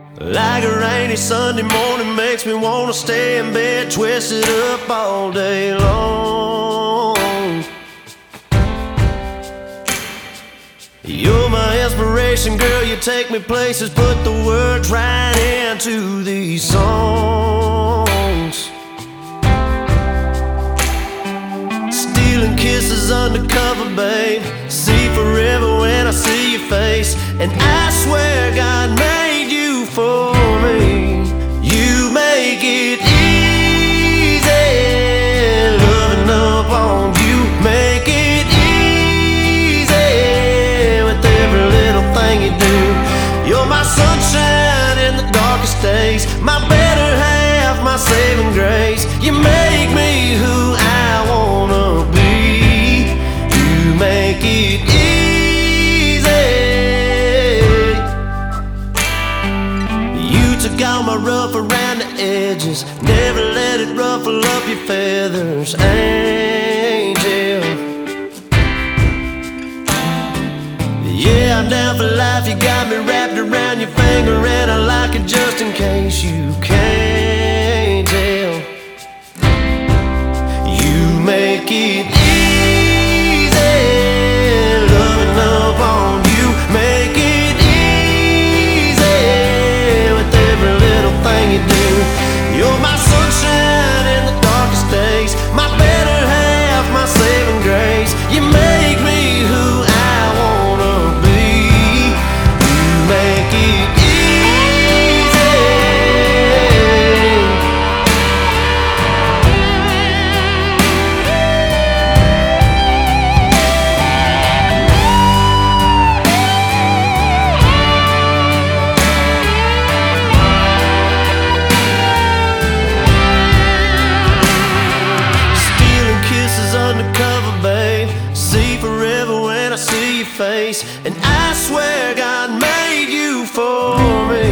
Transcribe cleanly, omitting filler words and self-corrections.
Like a rainy Sunday morning makes me wanna stay in bed, twisted up all day long. You're my inspiration, girl, you take me places, put the words right into these songs. Stealing kisses undercover, babe, see forever when I see your face. And I swear God made you for me. You make it easy, loving up on you. Make it easy with every little thing you do. You're my sunshine in the darkest days, my better half, my saving grace. You make me who I wanna be. You make it easy. Took all my rough around the edges, never let it ruffle up your feathers, angel. Yeah, I'm down for life, you got me wrapped around your finger, and I like it just in case you can't tell. You make it easy, loving up on you. Make it thing you do. You're my sunshine in the darkest days, my better half, my saving grace. You make me who I wanna be. You make it undercover, babe, see forever when I see your face. And I swear God made you for me.